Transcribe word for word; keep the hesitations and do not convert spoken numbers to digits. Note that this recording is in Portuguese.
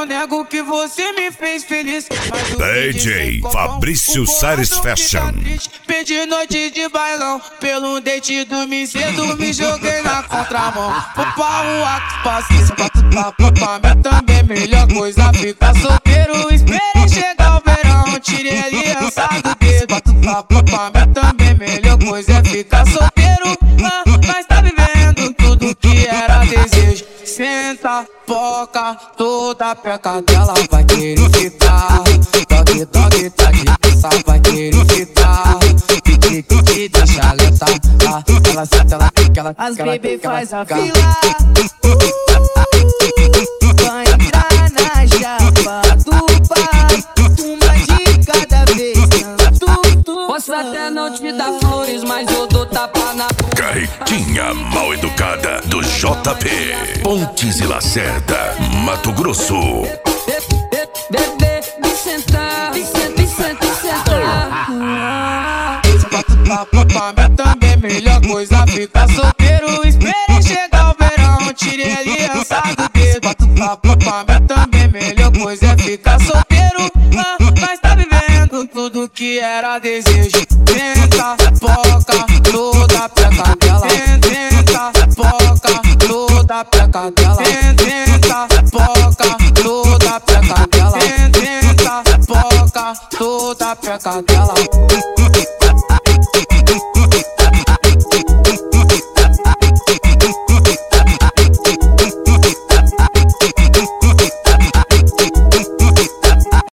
não nego que você me fez feliz. D J Fabrício Sares Fashion. Perdi noite de bailão, pelo dente dormi cedo, me joguei na contramão. Vou pra rua que passa, pra pra mim também melhor coisa ficar solteiro. Esperei chegar o verão, tirei a aliança do dedo. Pra pra mim também melhor coisa é ficar solteiro. Ah, mas tá vivendo tudo que era desejo. Senta, foca, toda peca dela vai querer ficar. Toque, toque, tá de pensar, vai querer ficar. Que que te deixa lenta, ah, ela senta, ela fica, ela as ela bebê fica, faz a fica. fila. Vai entrar na chapa do pai, uma de cada vez. Posso até não te dar flores, mas eu dou tapa na Carretinha mal educada do J P. Pontes e Lacerda, Mato Grosso. Bebê, me sentar, me sentar, me sentar, me sentar. Pra mim também melhor coisa ficar solteiro. Esperei chegar o verão, tirei a aliança do dedo. Pra mim também melhor coisa é ficar solteiro. Ah, mas tá vivendo tudo que era desejo. Tenta, foca, toda peca dela. Tenta, foca, toda peca dela. Tenta, foca, toda peca dela. Tenta, foca, toda peca dela.